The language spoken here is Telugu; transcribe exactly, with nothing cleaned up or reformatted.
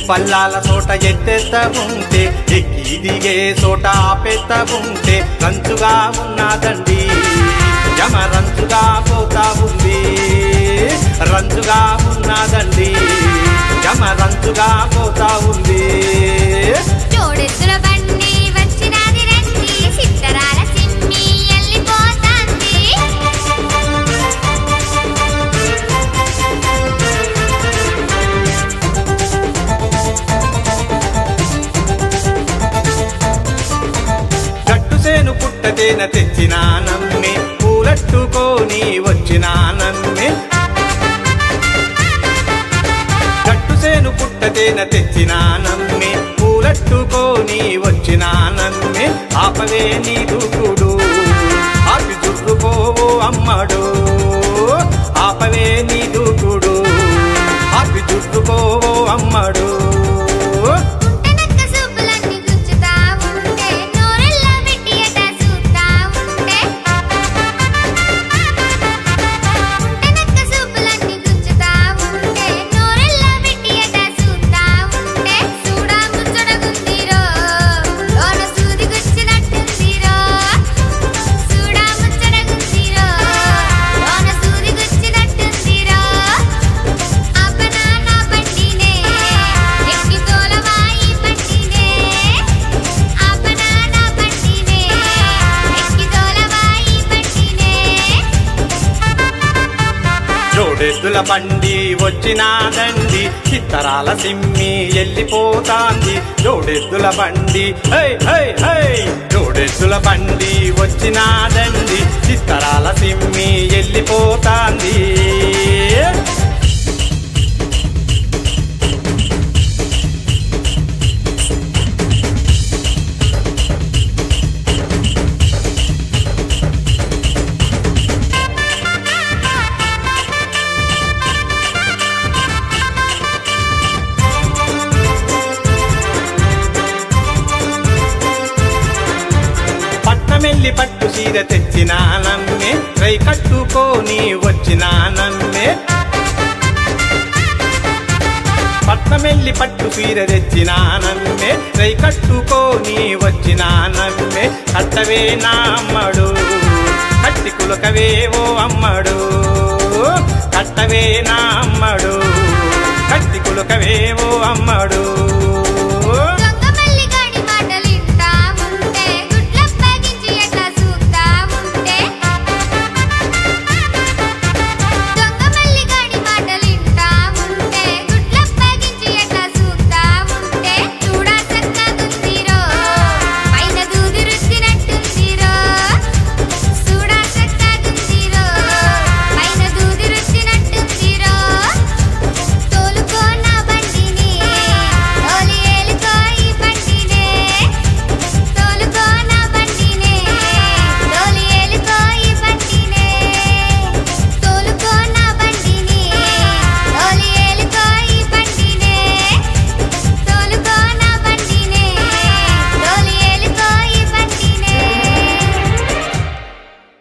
పల్లాల చోట ఎత్తెత్త ఉంటే ఎక్కి దిగే చోట ఆపెత్త ఉంటే రంచుగా ఉన్నదండి యమ రంచుగా పోతా ఉంది రంచుగా ఉన్నదండి యమ రంచుగా పోతా ఉంది జోడెద్దుల బండి వచ్చినాది రండి సిత్తరాల సిమ్మి ఎల్లిపోతాంది గట్టుసేను పుట్టతేన తెచ్చినానమ్మి పూలట్టుకొని వచ్చినానమ్మి గట్టుసేను పుట్టతేన తెచ్చినానమ్మి పూలట్టుకొని వచ్చినానమ్మి ఆపవే నీ దూకుడు ఆపి చుట్టుకోవు అమ్మడు ఆపవే నీ దూకుడు ఆపి చుట్టుకోవు అమ్మడు పుట్టనక్క సూపులన్నీ గుచ్చుతా ఉంటే నోరెల్లా పెట్టి ఎట చూస్తా ఉంటే పుట్టనక్క సూపులన్నీ గుచ్చుతా ఉంటే నోరెల్లా పెట్టి ఎట చూస్తా ఉంటే చూడా ముచ్చడగుందిరో లోన సూది గుచ్చినట్టుందిరో చూడా ముచ్చడగుందిరో లోన సూది గుచ్చినట్టుందిరో అబ్బనా నా బండినే ఎక్కి తోలవాయి బండినే అబ్బనా నా బండినే ఎక్కి తోలవాయి బండినే జోడెద్దుల బండి వచ్చినాదండి చిత్తరాల సిమ్మి ఎల్లిపోతాంది జోడెద్దుల బండి హై హై హై జోడెద్దుల బండి వచ్చినాదండి చిత్తరాల సిమ్మి ఎల్లిపోతాంది పట్నమెల్లి పట్టు సీర తెచ్చినానమ్మే రై కట్టుకొని వచ్చినానమ్మే పట్నమెల్లి పట్టు సీర తెచ్చినానమ్మే రై కట్టుకొని వచ్చినానమ్మే కట్టవే నా అమ్మడు కట్టి కులకవే ఓ అమ్మడు కట్టవే నా అమ్మడు కట్టి కులకవే ఓ అమ్మడు